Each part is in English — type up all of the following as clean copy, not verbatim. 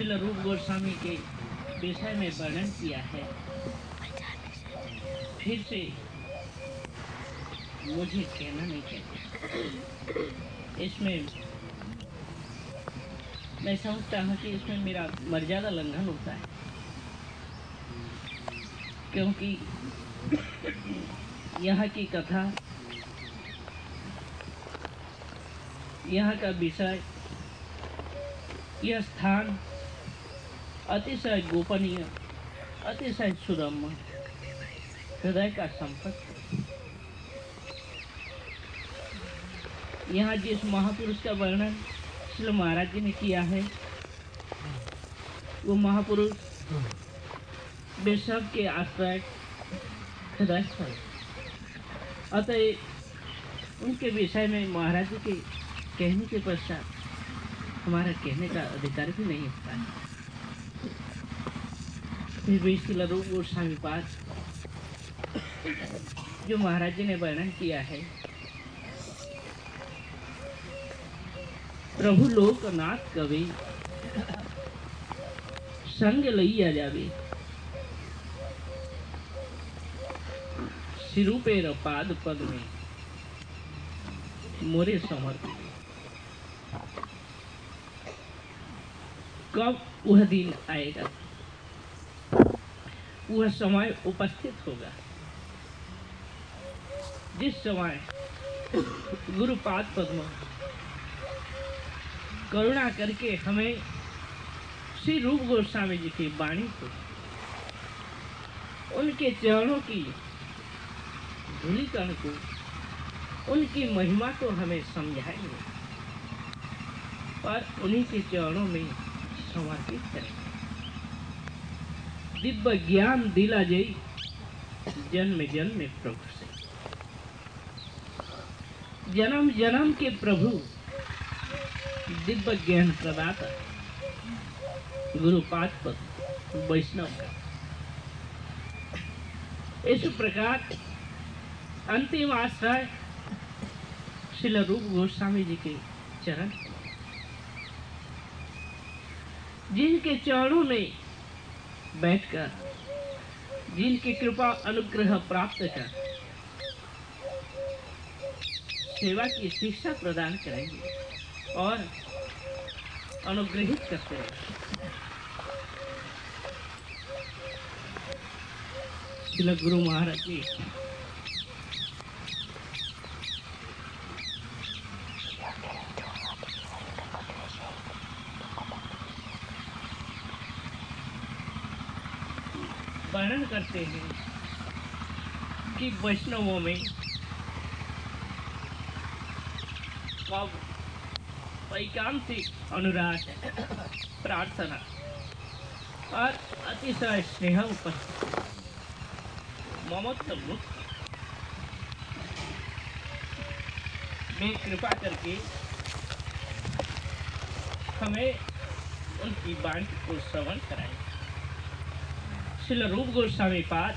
श्रील रूप गोस्वामी के विषय में वर्णन किया है। फिर से मुझे कहना नहीं चाहिए। इसमें मैं समझता हूँ कि इसमें मेरा मर्यादा लंघन होता है, क्योंकि यहाँ की कथा, यहाँ का विषय, यह स्थान अतिशय गोपनीय, अतिशय सुरम्य, हृदय का संपर्क। यहाँ जिस महापुरुष का वर्णन श्री महाराज जी ने किया है, वो महापुरुष वे सब के आश्रय हृदय स्थल। अतः उनके विषय में महाराज जी के कहने के पश्चात हमारा कहने का अधिकार भी नहीं होता है। फिर भी श्रील रूप गोस्वामी पाद जो महाराज जी ने वर्णन किया है, प्रभु लोकनाथ कवि संग लइया जावे, सिरूपेर पाद पद में मोरे समर्पित। कब वह दिन आएगा, वह समय उपस्थित होगा जिस समय गुरुपाद पद्म करुणा करके हमें श्री रूप गोस्वामी जी की वाणी को, उनके चरणों की धूलिकण को, उनकी महिमा को हमें समझाएंगे और उन्हीं के चरणों में समर्पित करेंगे। दिव्य ज्ञान दिला जय जन्म जन्म प्रभु से। जन्म जन्म के प्रभु दिव्य ज्ञान प्रदाता गुरुपाद पद वैष्णव का। इस प्रकार अंतिम आश्रय श्रील रूप गोस्वामी जी के चरण, जिनके चरणों में बैठकर, जिनकी कृपा अनुग्रह प्राप्त कर सेवा की शिक्षा प्रदान करेंगे और अनुग्रहित करते रहेंगे। श्रील गुरु महाराज जी वर्णन करते हैं कि वैष्णवों में कब वैकांतिक अनुराग, प्रार्थना और अतिशय स्नेह उपस्थित, ममत्व मुक्त में कृपा करके हमें उनकी वाणी को श्रवण कराएं। श्रील रूप गोस्वामी पाद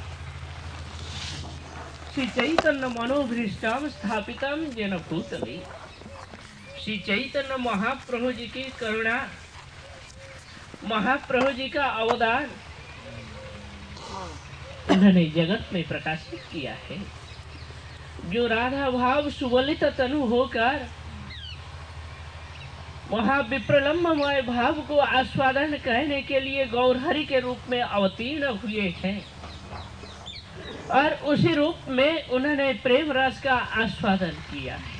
श्री चैतन्य मनोभीष्टम स्थापितम जेन भूतले। श्री चैतन्य महाप्रभु जी की करुणा, महाप्रभु जी का अवदान उन्होंने जगत में प्रकाशित किया है। जो राधा भाव सुवलित तनु होकर वहाँ विप्रलम्बमय भाव को आस्वादन करने के लिए गौरहरि के रूप में अवतीर्ण हुए हैं और उसी रूप में उन्होंने प्रेम रस का आस्वादन किया है।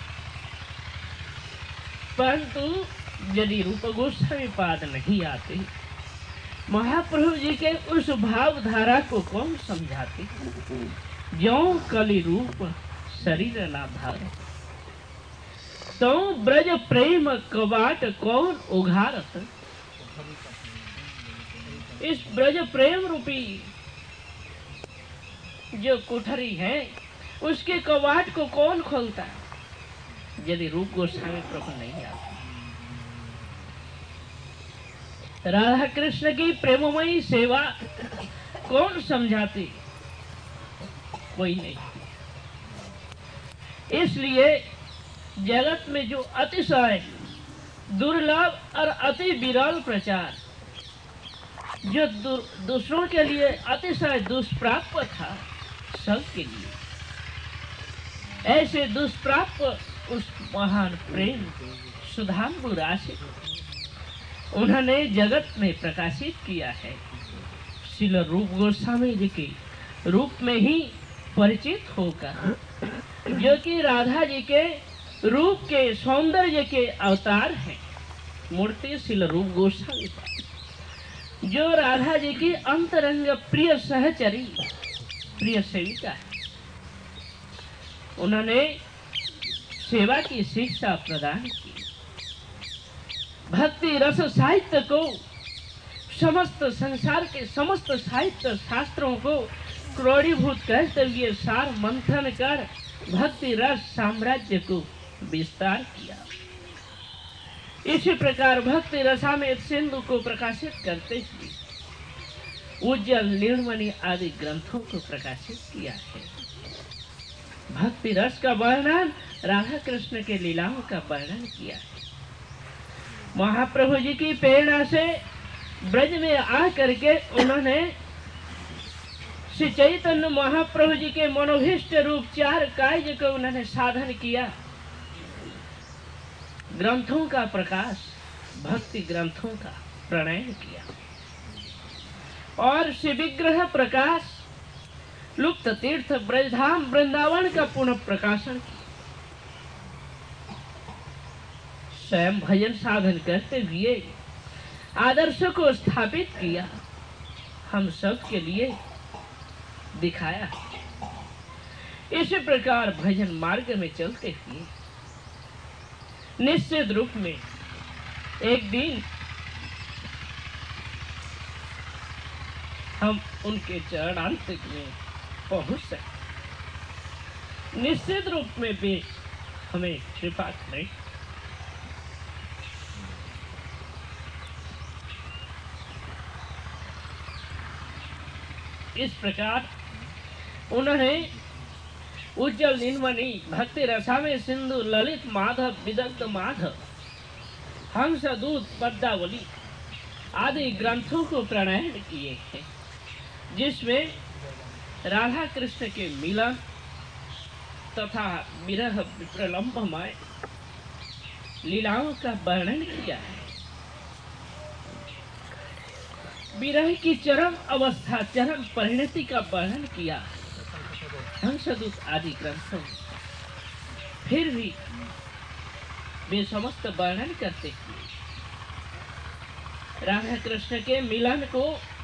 परंतु यदि रूप गोस्वामी पाद नहीं आते, महाप्रभु जी के उस भाव धारा को कौन समझाते? जो कलि रूप शरीर ना धारे, तो ब्रज प्रेम कवाट कौन उघारत। इस ब्रज प्रेम रूपी जो कोठरी है, उसके कवाट को कौन खोलता है यदि रूप गोस्वामी प्रभु नहीं आते? राधा कृष्ण की प्रेममयी सेवा कौन समझाती? कोई नहीं। इसलिए जगत में जो अतिशय दुर्लभ और अति विरल प्रचार जो दूसरों के लिए अतिशय दुष्प्राप्य था, सबके लिए ऐसे दुष्प्राप्य उस महान प्रेम सुधांबु राशि उन्होंने जगत में प्रकाशित किया है। श्रील रूप गोस्वामी जी के रूप में ही परिचित होकर, जो कि राधा जी के रूप के सौंदर्य के अवतार हैं। मूर्ति श्रील रूप गोस्वामी जो राधा जी की अंतरंग प्रिय सहचरी, प्रिय सेविका है। उन्होंने सेवा की शिक्षा प्रदान की। भक्ति रस साहित्य को, समस्त संसार के समस्त साहित्य शास्त्रों को क्रोडीभूत करते हुए सार मंथन कर भक्ति रस साम्राज्य को विस्तार किया। इसी प्रकार भक्ति रसामृत सिंधु को प्रकाशित करते हुए उज्जवल नीलमणि आदि ग्रंथों को प्रकाशित किया है। भक्ति रस का वर्णन, राधा कृष्ण के लीलाओं का वर्णन किया है। महाप्रभु जी की प्रेरणा से ब्रज में आ करके उन्होंने श्री चैतन्य महाप्रभु जी के मनोभीष्ट रूप 4 कार्य को उन्होंने साधन किया। ग्रंथों का प्रकाश, भक्ति ग्रंथों का प्रणयन किया और श्री विग्रह प्रकाश, लुप्त तीर्थ ब्रजधाम वृंदावन का पुनः प्रकाशन किया। स्वयं भजन साधन करते हुए आदर्श को स्थापित किया, हम सब के लिए दिखाया। इसी प्रकार भजन मार्ग में चलते हुए निश्चित रूप में एक दिन हम उनके चरणांतिक में पहुंच सकते। निश्चित रूप में भी हमें कृपा करें। इस प्रकार उन्होंने उज्जवल नीलमणि, भक्ति रसामृत सिंधु, ललित माधव, विदग्ध माधव, हंस दूत, पद्मावली आदि ग्रंथों को प्रणयन किए हैं, जिसमें राधा कृष्ण के मिलन तथा विरह प्रलंबमय लीलाओं का वर्णन किया है। विरह की चरम अवस्था, चरम परिणति का वर्णन किया हंसदूत आदि ग्रंथों में। फिर भी वे समस्त वर्णन करते हुए राधा कृष्ण के मिलन को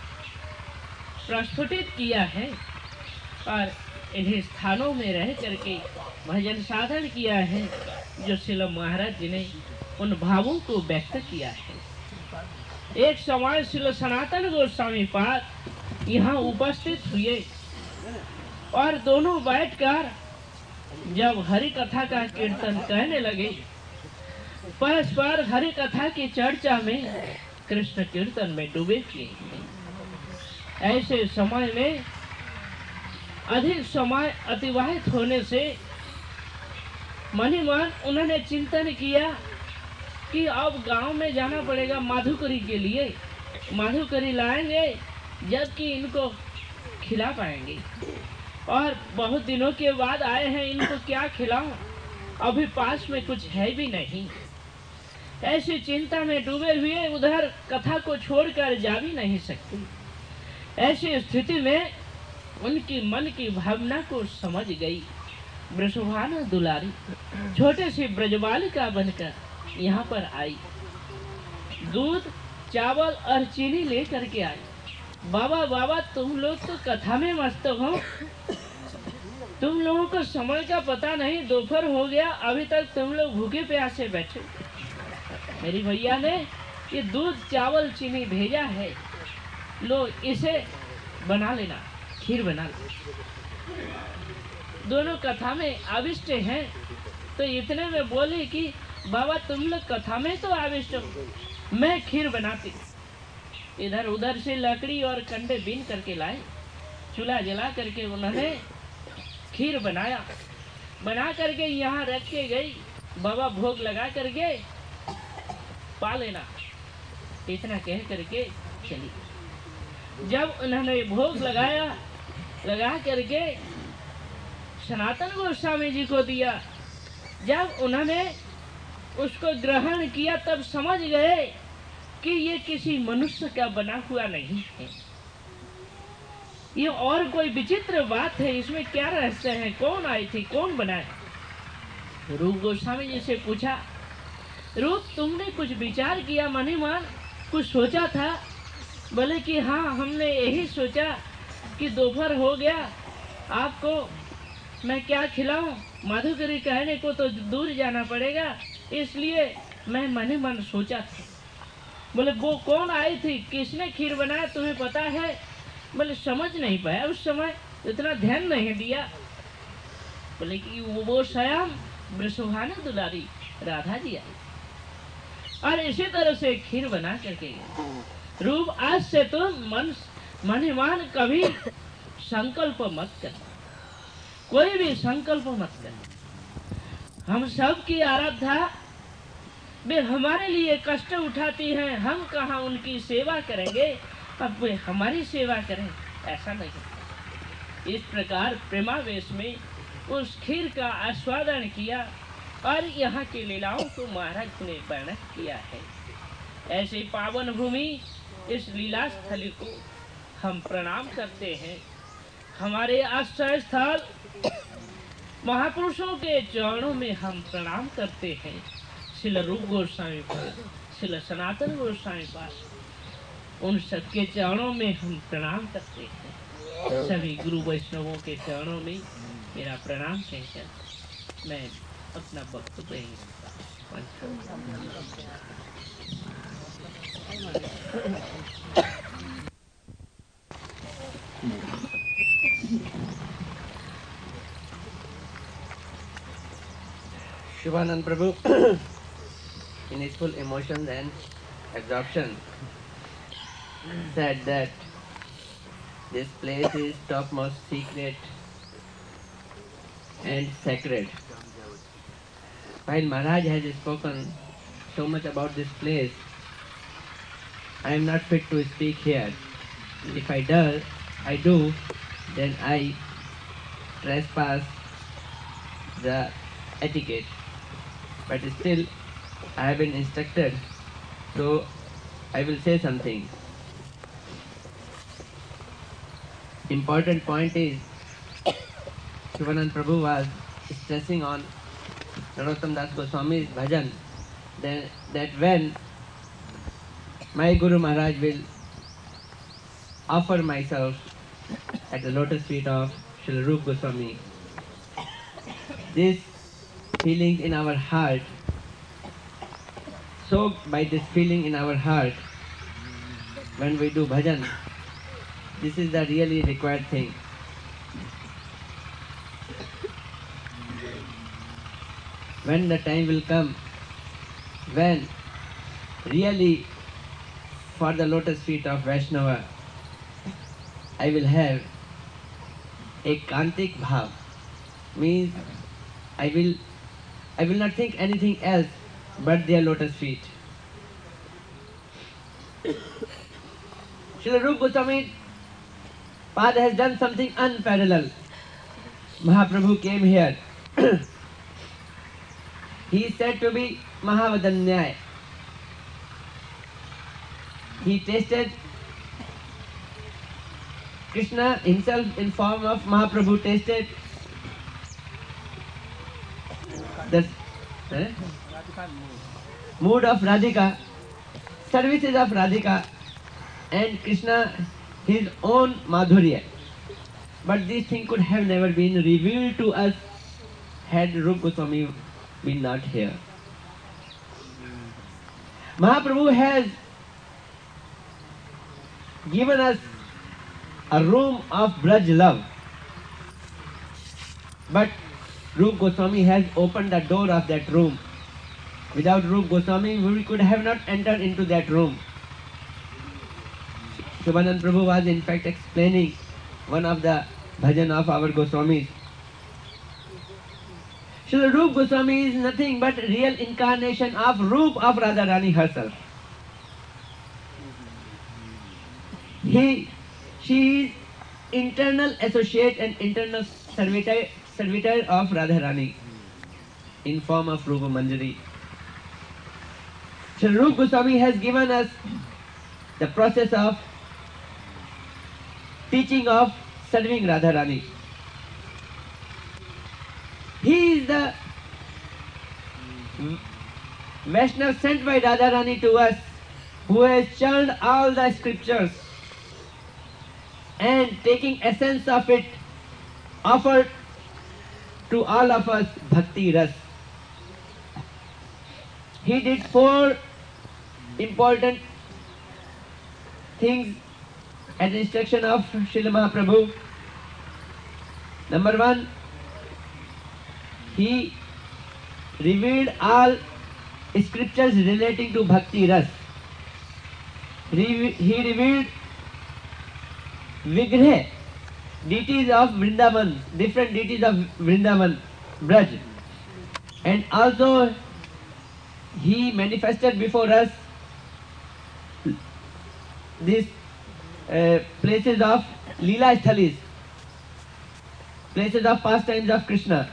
प्रस्फुटित किया है और इन्हीं स्थानों में रह करके भजन साधन किया है, जो श्रील महाराज जी ने उन भावों को व्यक्त किया है। एक समय श्रील सनातन गोस्वामी पाद यहाँ उपस्थित हुए और दोनों बैठकर जब हरि कथा का कीर्तन कहने लगे, परस्पर हरि कथा की चर्चा में, कृष्ण कीर्तन में डूबे किए। ऐसे समय में अधिक समय अतिवाहित होने से मन ही मन उन्होंने चिंतन किया कि अब गांव में जाना पड़ेगा माधुकरी के लिए। माधुकरी लाएंगे जबकि इनको खिला पाएंगे, और बहुत दिनों के बाद आए हैं, इनको क्या खिलाऊं, अभी पास में कुछ है भी नहीं। ऐसी चिंता में डूबे हुए उधर कथा को छोड़कर जा भी नहीं सकती। ऐसी स्थिति में उनकी मन की भावना को समझ गई वृषभानु दुलारी छोटे से ब्रजबालिका बनकर यहाँ पर आई। दूध, चावल और चीनी लेकर के आई। बाबा बाबा, तुम लोग तो कथा में मस्त हो, तुम लोगों को समय का पता नहीं, दोपहर हो गया, अभी तक तुम लोग भूखे प्यासे बैठे। मेरी भैया ने ये दूध, चावल, चीनी भेजा है, लो इसे बना लेना, खीर बना लो। दोनों कथा में आविष्ट हैं, तो इतने में बोली कि बाबा तुम लोग कथा में तो आविष्ट हो, मैं खीर बनाती। इधर उधर से लकड़ी और कंडे बीन करके लाए, चूल्हा जला करके उन्होंने खीर बनाया। बना करके यहाँ रख के गई, बाबा भोग लगा करके पा लेना, इतना कह करके चली। जब उन्होंने भोग लगाया, लगा करके सनातन गोस्वामी जी को दिया, जब उन्होंने उसको ग्रहण किया तब समझ गए कि ये किसी मनुष्य का बना हुआ नहीं है, ये और कोई विचित्र बात है, इसमें क्या रहस्य है, कौन आई थी, कौन बनाए। रूप गोस्वामी जी से पूछा, रूप तुमने कुछ विचार किया, मनी मान कुछ सोचा था? बोले कि हाँ, हमने यही सोचा कि दोपहर हो गया, आपको मैं क्या खिलाऊं, माधुकरी कहने को तो दूर जाना पड़ेगा, इसलिए मैं मन मन सोचा था। बोले वो कौन आई थी, किसने खीर बनाया, तुम्हें पता है? बोले समझ नहीं पाया, उस समय इतना ध्यान नहीं दिया। बोले कि वो स्वयं वृषभानु दुलारी राधा जी आई और इसी तरह से खीर बना करके गए। रूप आज से तुम मन कभी संकल्प मत कर, कोई भी संकल्प मत कर। हम सब की आराध्या वे हमारे लिए कष्ट उठाती हैं, हम कहाँ उनकी सेवा करेंगे, अब वे हमारी सेवा करें, ऐसा नहीं। इस प्रकार प्रेमावेश में उस खीर का आस्वादन किया और यहाँ की लीलाओं को महाराज ने वर्णन किया है। ऐसे पावन भूमि इस लीला स्थली को हम प्रणाम करते हैं। हमारे आश्रय स्थल महापुरुषों के चरणों में हम प्रणाम करते हैं। श्रील रूप गोस्वामी पाद, श्रील सनातन गोस्वामी पाद, उन सबके चरणों में हम प्रणाम करते हैं। सभी गुरु वैष्णवों के चरणों में मेरा प्रणाम कहकर मैं अपना वक्तव्य Shivanand Prabhu, in his full emotion and absorption, said that this place is topmost secret and sacred. While Maharaj has spoken so much about this place, I am not fit to speak here. If I do, then I trespass the etiquette. But still, I have been instructed, so I will say something. Important point is, Shivanand Prabhu was stressing on Narottam Das Goswami's bhajan, that when my Guru Maharaj will offer myself at the lotus feet of Srila Rupa Goswami, this feeling in our heart, soaked by this feeling in our heart, when we do bhajan, this is the really required thing. When the time will come, when really for the lotus feet of Vaishnava, I will have a kantik bhav, means I will not think anything else but their lotus feet. Srila Rupa Goswami Pad has done something unparalleled. Mahaprabhu came here. He is said to be Mahavadanyaya. He tasted Krishna himself in form of Mahaprabhu tasted the mood of Radhika, services of Radhika, and Krishna his own Madhurya. But this thing could have never been revealed to us had Rupa Goswami been not here. Mahaprabhu has given us a room of Braj love, but Rupa Goswami has opened the door of that room. Without Rupa Goswami, we could have not entered into that room. Shivanand Prabhu was in fact explaining one of the bhajan of our Goswamis. Srila Rupa Goswami is nothing but real incarnation of Rupa of Radharani herself. He She is internal associate and internal servitor of Radharani in form of Rupa Manjari. Sri Rupa Goswami has given us the process of teaching of serving Radharani. He is the Vaishnava sent by Radharani to us, who has churned all the scriptures and taking essence of it offered to all of us bhakti ras. He did 4 important things at the instruction of Srila Mahaprabhu. Number 1, he revealed all scriptures relating to bhakti ras. He revealed Vigrah, deities of Vrindavan, different deities of Vrindavan, Braj. And also he manifested before us these places of Leela Sthalis, places of pastimes of Krishna.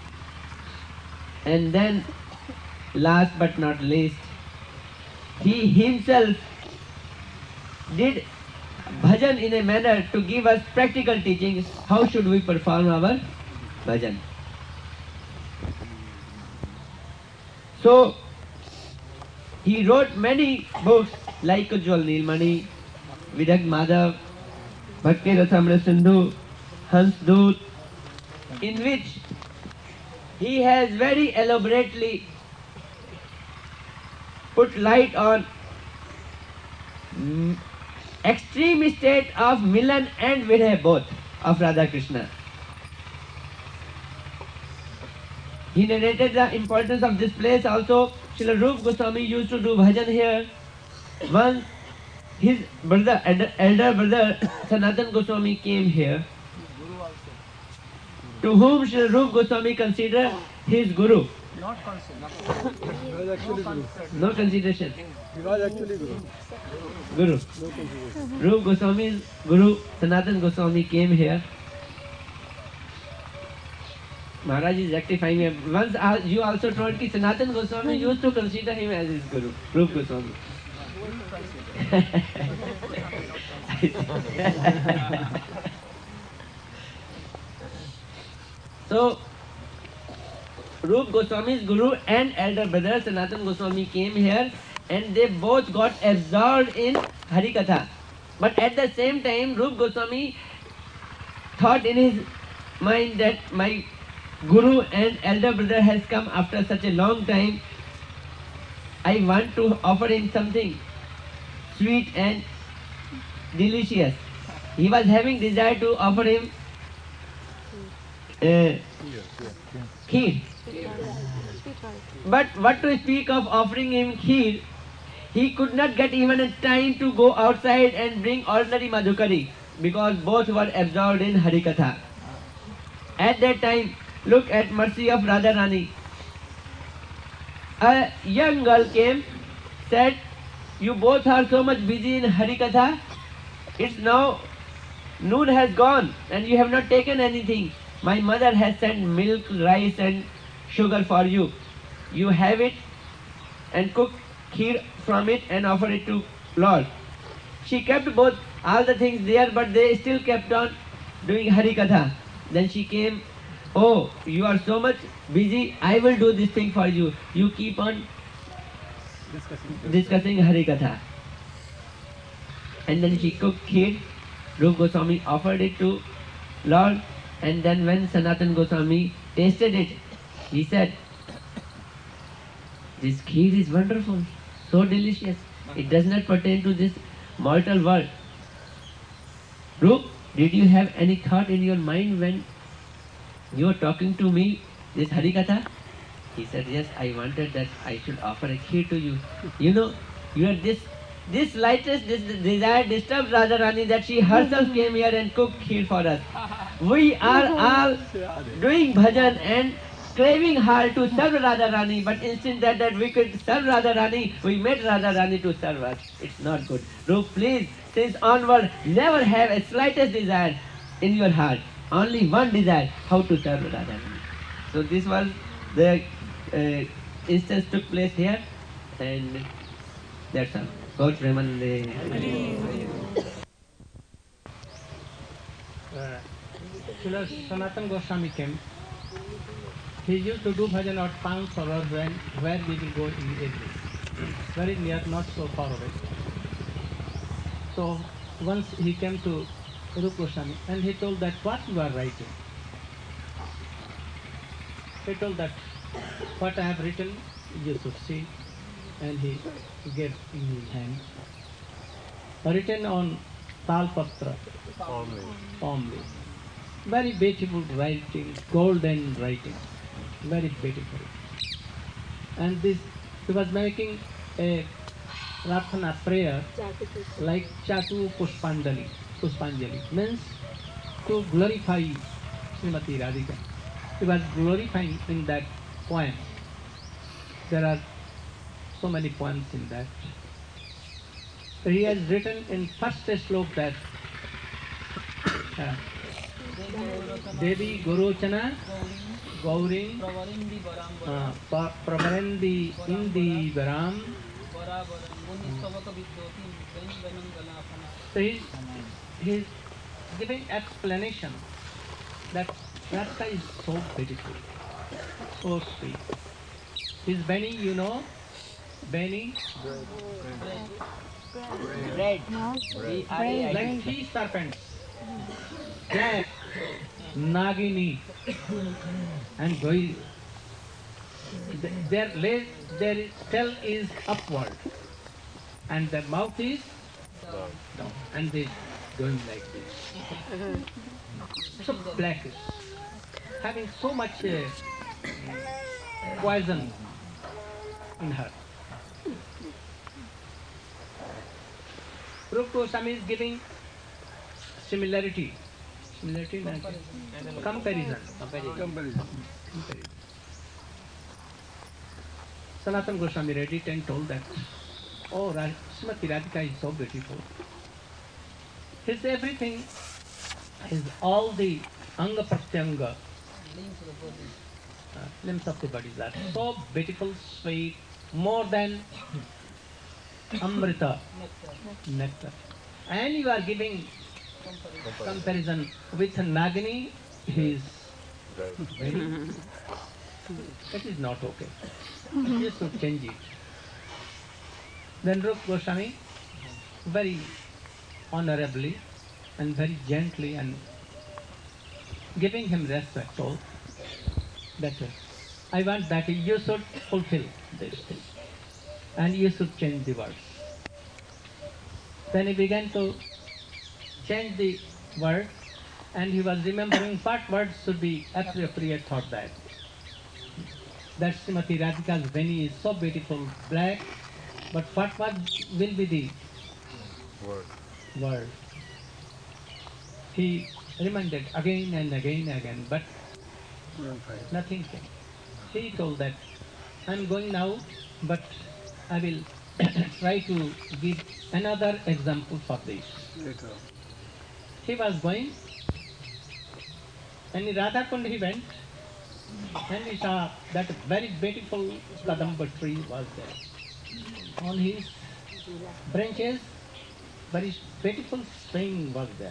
And then, last but not least, he himself did bhajan in a manner to give us practical teachings how should we perform our bhajan. So he wrote many books like Ujjwal Nilmani, Vidagh Madhav, Bhakti Rasamrita Sindhu, Hans Doot, in which he has very elaborately put light on extreme state of Milan and Virah both of Radha Krishna. He narrated the importance of this place also. Srila Rupa Goswami used to do bhajan here. Once his brother, elder brother Sanatan Goswami came here, to whom Srila Rupa Goswami considered his guru. Not considered. He was actually Guru. No consideration. He was actually Guru. Guru. No consideration. Rupa Goswami's guru Sanatan Goswami came here. Maharaj is rectifying me. Once you also told that Sanatan Goswami used to consider him as his guru, Rupa Goswami. So, Rupa Goswami's guru and elder brother Sanatan Goswami came here and they both got absorbed in Harikatha. But at the same time, Rupa Goswami thought in his mind that my guru and elder brother has come after such a long time. I want to offer him something sweet and delicious. He was having desire to offer him kheer. But what to speak of offering him kheer, he could not get even a time to go outside and bring ordinary madhukari because both were absorbed in Harikatha. At that time, look at mercy of Radharani. A young girl came, said, "You both are so much busy in Harikatha, it's now noon has gone and you have not taken anything. My mother has sent milk, rice and sugar for you. You have it and cook kheer from it and offer it to Lord." She kept both all the things there, but they still kept on doing Harikatha. Then she came, "Oh, you are so much busy, I will do this thing for you. You keep on discussing Harikatha." And then she cooked kheer. Rupa Goswami offered it to Lord. And then when Sanatan Goswami tasted it, he said, "This kheer is wonderful, so delicious. It does not pertain to this mortal world." Rup, did you have any thought in your mind when you were talking to me this Harikatha? He said, "Yes, I wanted that I should offer a kheer to you. You know, you are this lightest desire disturbs Radharani that she herself came here and cooked kheer for us. We are all doing bhajan and craving hard to serve Radharani, but instead that we could serve Radharani, we made Radharani to serve us. It's not good. Rup, please, since onward, never have a slightest desire in your heart. Only one desire, how to serve Radharani. So this was the instance took place here, and that's all. God Premanande. Srila Sanatan Goswami came. He used to do bhajan at Pan Sarovar where we will go immediately. Very near, not so far away. So once he came to Rupa Goswami and he told that what you are writing. He told that what I have written you should see, and he gave in his hand. Written on Talpatra, palm leaf. Very beautiful writing, golden writing, very beautiful. And this, he was making a Prarthana prayer like Chatu Puspanjali, means to glorify Srimati Radhika. He was glorifying in that poem. There are so many poems in that. He has written in first slok that Devi Gurochana Gauring Pravarendi Indi Varam. So he's giving explanation that Radha is so beautiful, so sweet. His Beni, you know, Beni? Red. Like three serpents, black, Nagini, and their tail is upward, and their mouth is down, and they going like this. So blackish, having so much poison in her. Rupa Goswami is giving similarity, comparison. Sanatana Goswami read it and told that, oh, Srimati Radhika is so beautiful. His everything, his all the Anga Pratyanga, limbs of the body are so beautiful, sweet, more than Amrita, nectar. And you are giving comparison with Nagini, his very, that is not okay. You should change it. Then Rupa Goswami very honorably and very gently and giving him respect told that I want that you should fulfill this thing and you should change the words. Then he began to change the word and he was remembering what words should be appropriate for that. That Srimati Radhika's Veni is so beautiful, black, but what will be the word? He reminded again and again and again, but nothing came. He told that, I'm going now, but I will try to give another example for this. Later. He was going, and in Radhakund he went, and he saw that very beautiful Kadamba tree was there. On his branches, very beautiful spring was there.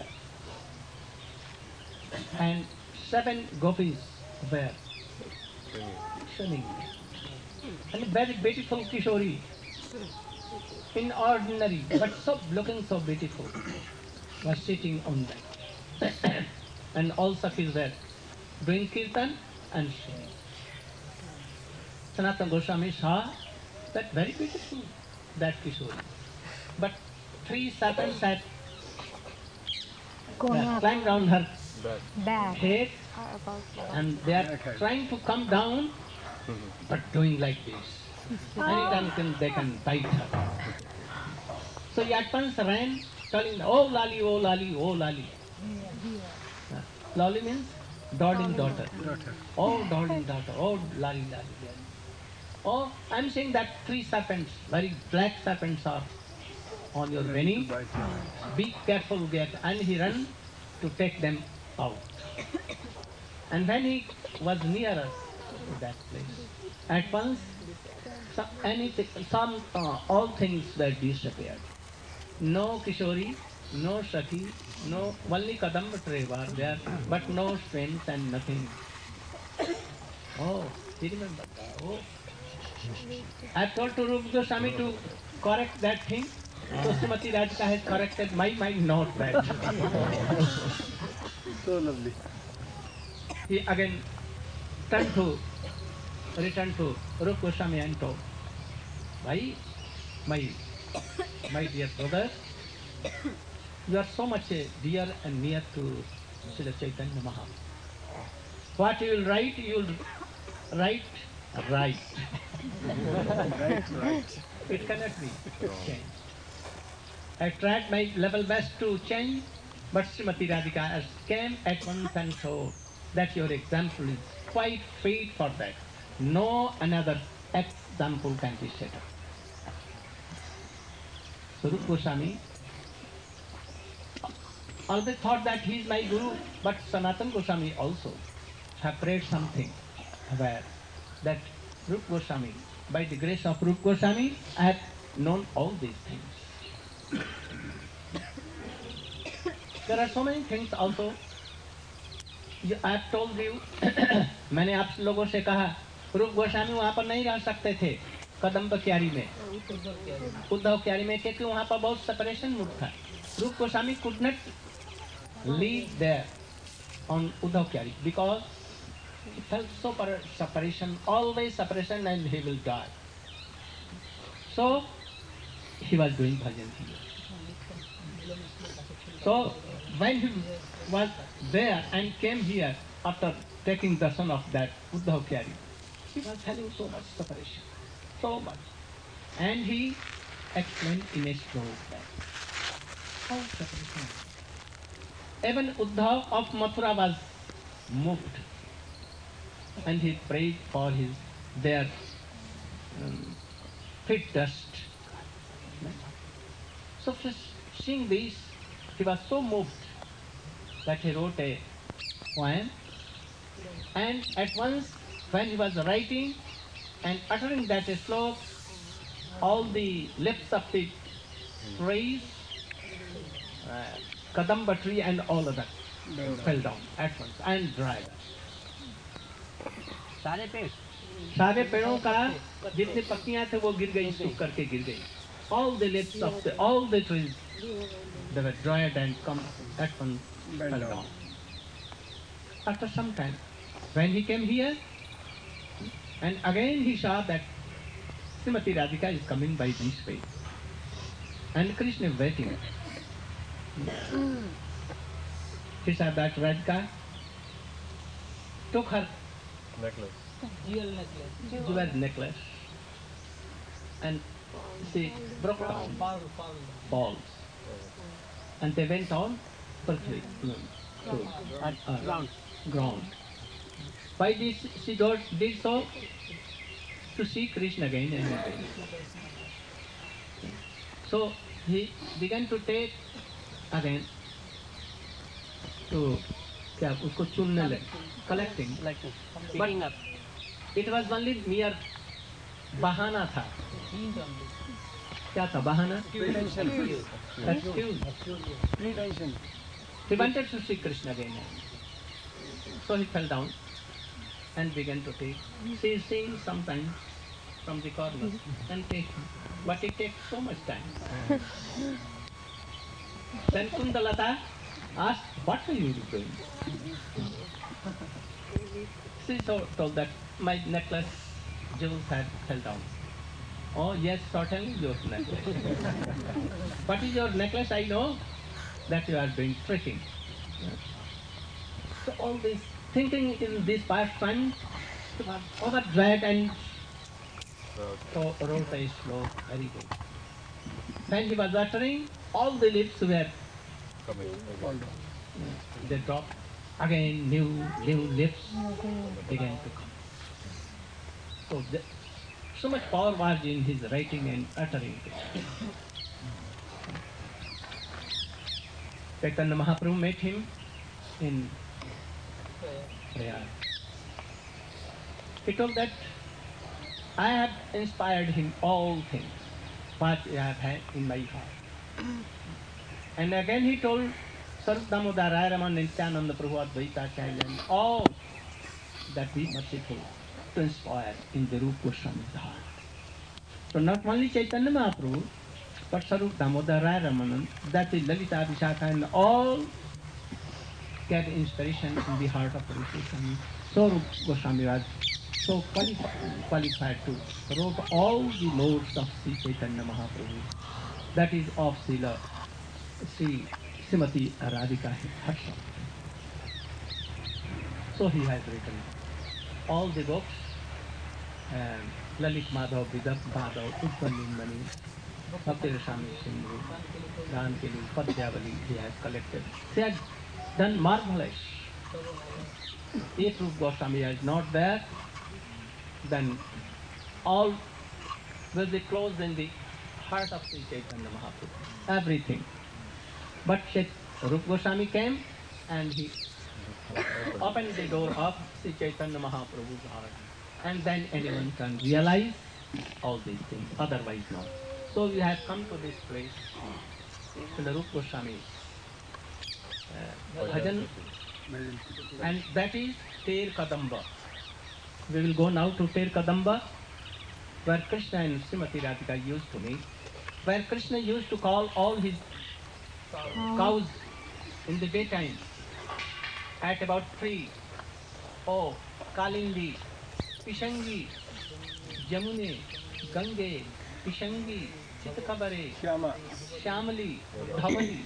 And 7 gopis were swimming. And a very beautiful Kishori, inordinary, but so looking so beautiful, was sitting on that. And all Sakhis were doing kirtan and singing. Sanatana Goswami saw that very beautiful, that Kishori. But 3 serpents had climbed down her head and they are trying to come down but doing like this. Anytime they can bite her. So Yatpans ran telling, oh Lali, oh Lali, oh Lali. Lali means darling daughter. Oh, darling daughter. Oh, lali, lali, lali. Oh, I'm saying that 3 serpents, very black serpents are on your belly. Be careful, get. And he ran to take them out. And when he was nearer to that place, at once all things were disappeared. No Kishori, no Shakhi, no only Kadamba tray were there, but no swings and nothing. Oh, he remembered that. Oh, I told to Rupa Goswami to correct that thing. So Srimati Radhika has corrected my mind, not that. So lovely. He again returned to Rupa Goswami and told, Bhai, my dear brother, you are so much dear and near to Srila Chaitanya Mahaprabhu. What you will write right. Right. It cannot be changed. I tried my level best to change, but Srimati Radhika has came at once and showed that your example is quite fit for that. No another example can be set up. Swarup Goswami always thought that he is my guru, but Sanatana Goswami also have prayed something where that Rup Goswami, by the grace of Rup Goswami, I have known all these things. There are so many things also. I have told you, मैंने आप लोगों से कहा, रूप गोस्वामी वहाँ पर नहीं रह सकते थे, कदम्ब क्यारी में, उद्धव क्यारी में, क्योंकि वहाँ पर बहुत सेपरेशन मूड था. रूप Goswami could not live there on Uddhav Kyari because he felt so separation, always separation, and he will die. So he was doing bhajan here. So when he was there and came here after taking darshan of that Uddhav Kyari, he was having so much separation, so much. And he explained in a slope that how separation. Even Uddhav of Mathura was moved and he prayed for their feet dust. So seeing this, he was so moved that he wrote a poem, and at once when he was writing and uttering that slope, all the lips of the trees, Kadamba tree and all of that fell down at once and dried. सारे पेड़ों का जितनी पत्तियां थे वो गिर गई, सूख करके गिर गई. All the lips of all the trees, they were dried and come at once fell down. After some time, when he came here, and again he saw that Srimati Radhika is coming by this way, and Krishna is waiting. He saw that Radhika took her jewel necklace and she broke down balls, and they went on Prithvi, ground. Why did she did so? To see Krishna again and again. So he began to take again to क्या उसको चुनने लगे, collecting, picking up. It was only mere बहाना था. क्या था बहाना? Excuse. Pretension. He wanted to see Krishna again. So he fell down and began to take. She is seeing sometimes from the corner and take, but it takes so much time. Then Kundalata asked, what are you doing? She told that my necklace jewels had fell down. Oh yes, certainly your necklace. What is your necklace? I know that you are doing tricking. So all this thinking in this past time was overdread and so wrote a slow, very good. When he was uttering, all the lips were they dropped again new lips began to come. So, so much power was in his writing and uttering it. Chaitanya Mahaprabhu met him in prayer. He told that I have inspired him all things what I have had in my heart. And again he told Sarup Damodar Rai Raman Nityananda Prabhu Advaitacharya and all that be merciful to inspire in the Rupa Goswami's heart. So not only Chaitanya Mahaprabhu, but Sarup Damodar Rai Ramanan, that is Lalita Vishakha and all get inspiration in the heart of Rupa Goswami. So Rupa Goswami was so qualified to wrote all the modes of Sri Chaitanya Mahaprabhu. That is of Srila Sri Srimati Radhika herself. So he has written all the books, Lalit Madhav, Vidab Madhav, Utpanimani, Bhakti Rasami Sindhu, Dan Kili, Padyavali, he has collected. He has done marvelous. If Rupa Goswami is not there, then all will be closed in the heart of Sri Chaitanya Mahaprabhu. Everything. But Rupa Goswami came and he opened the door of Sri Chaitanya Mahaprabhu's heart. And then anyone can realize all these things, otherwise not. So we have come to this place, to the Rupa Goswami bhajan, and that is Ter Kadamba. We will go now to Ter Kadamba, where Krishna and Srimati Radhika used to meet, where Krishna used to call all his cows in the daytime at about 3. Oh, Kalindi, Pishangi, Jamune, Gange, Pishangi, Chitakabare, Shamali, Dhavali.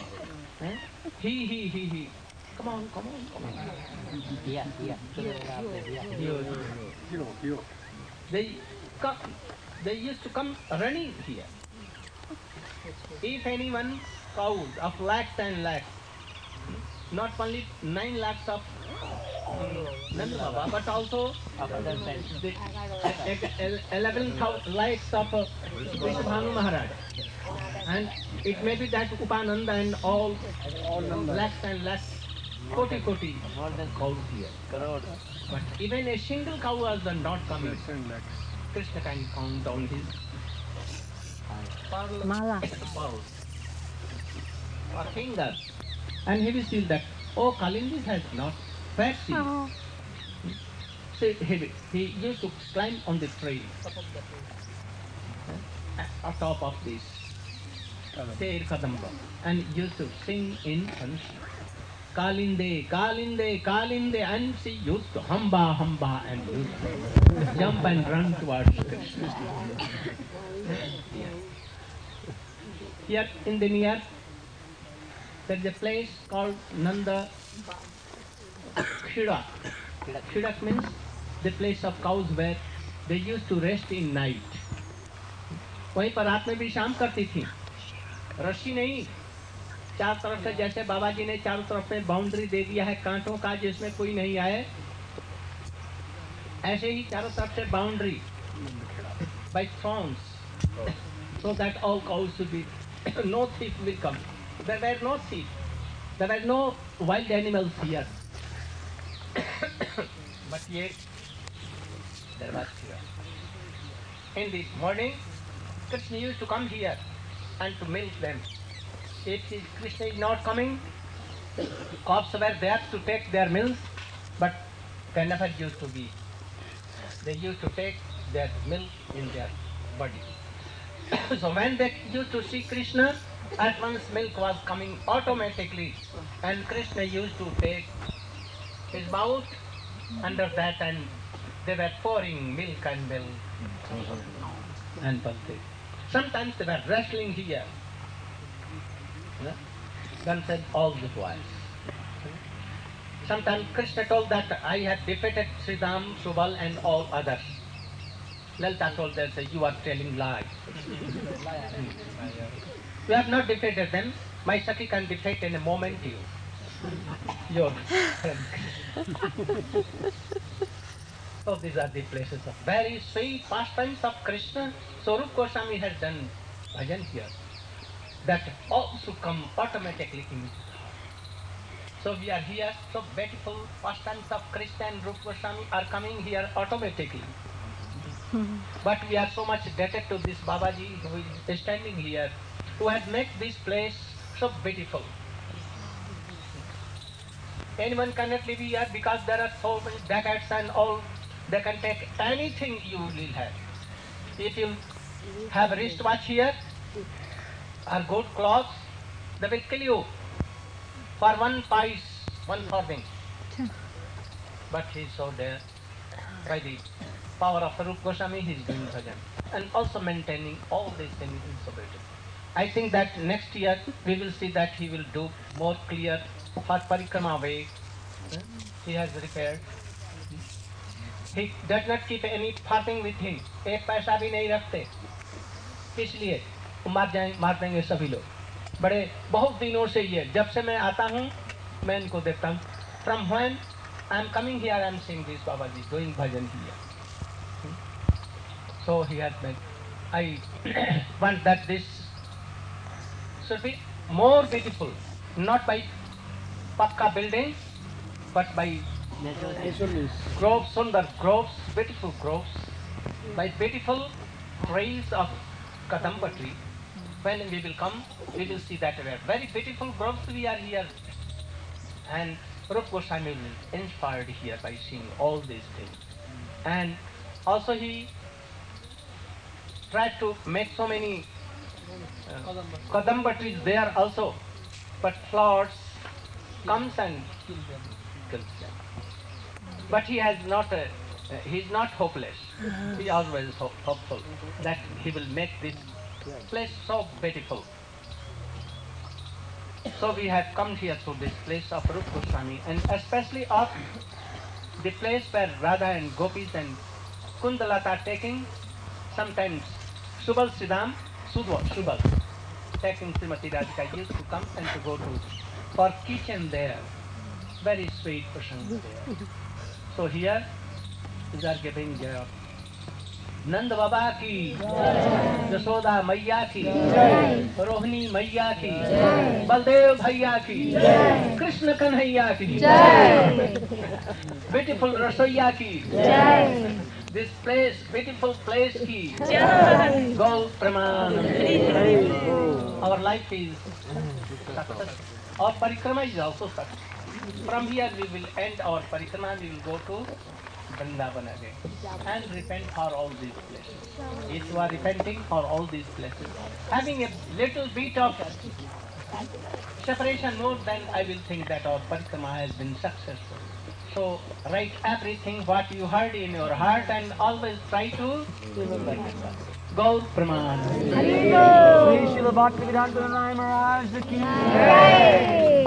He. Come on. They used to come running here. If anyone cows of lakhs and lakhs, not only 9 lakhs of Nanda Baba, but also the 11,000 lakhs of Vrishabhanu Maharaj. And it may be that Upananda and all lakhs and lakhs, koti, more than cows here. But even a single cow was not coming. Krishna can count on his pearls or fingers. And he will feel that, oh, Kalindis has not fed seed. So he used to climb on the tree on top of this Ter Kadamba and used to sing in Pansi. Kalinde, Kalinde, Kalinde, and she used to hamba and used to jump and run towards Krishna. Here in the near, there is a place called Nanda Khidak. Khidak means the place of cows where they used to rest in night. वहीं पर रात में भी शाम करती थी. रस्सी नहीं, चार तरफ से जैसे बाबा जी ने चारों तरफ में बाउंड्री दे दिया है कांटों का जिसमें कोई नहीं आए, ऐसे ही चारों तरफ से boundary by thorns, so that all cows should be no thief will come. There were no thief, there were no wild animals here. But yet there was fear. In the morning, Krishna used to come here and to milk them. If Krishna is not coming, cows were there to take their milk, but they never used to be. They used to take their milk in their body. So when they used to see Krishna, at once milk was coming automatically, and Krishna used to take his mouth under that, and they were pouring milk and bhakti. Sometimes they were wrestling here. Then said all the boys. Sometimes Krishna told that I have defeated Sridham, Subal and all others. Lalita told them, you are telling lies. You have not defeated them. My Saki can defeat in a moment you. your friend. So these are the places of very sweet pastimes of Krishna. So Rupa Goswami has done bhajan here. That also come automatically into the heart. So we are here, so beautiful pastimes of Krishna and Rupa Goswami are coming here automatically. But we are so much indebted to this Babaji who is standing here, who has made this place so beautiful. Anyone cannot live here because there are so many decades and all. They can take anything you will have. If you have wristwatch here or good clothes, they will kill you for one pice, one farthing. But he is so there. By the power of Rupa Goswami, he is doing bhajan and also maintaining all these things in so beautiful. I think that next year we will see that he will do more clear for Parikrama way. He has repaired. He does not keep any farthing with him. एक पैसा भी नहीं रखते. इसलिए मार देंगे सभी लोग. बड़े बहुत दिनों से ये जब से मैं आता हूँ मैं इनको देखता हूँ. From when I am coming here, I am seeing this Babaji doing bhajan here. So he has made. I want that this should be more beautiful, not by pakka buildings, but by groves, sundar groves, beautiful groves, by beautiful trees of kadamba tree. When we will come, we will see that we are very beautiful groves we are here. And Rupa Goswami will inspired here by seeing all these things. And also he tried to make so many kadamba trees there also, but flowers comes and kills them. But he has not, he is not hopeless. He is always hopeful that he will make this place so beautiful. So we have come here to this place of Rupa Goswami, and especially of the place where Radha and Gopis and Kundalata are taking. Sometimes Subal Siddham, Subal, taking Srimati Radhika used to come and to go to for kitchen there. Very sweet person there. So here, these are giving Nand Baba ki, Jashoda Maiya ki, Rohini Maiya ki, Baldev Bhaiya ki, Krishna Kanhaiya ki, beautiful Rasoiya ki, this place, beautiful place ki, Gau Praman. Our life is success. Our parikrama is also success. From here we will end our parikrama, we will go to Vrindavan again and repent for all these places. If you are repenting for all these places, having a little bit of separation more, then I will think that our parikrama has been successful. So write everything what you heard in your heart and always try to remember. Gaur Praman. Shri Srila Bhaktivedanta Maharaj Ki Jai.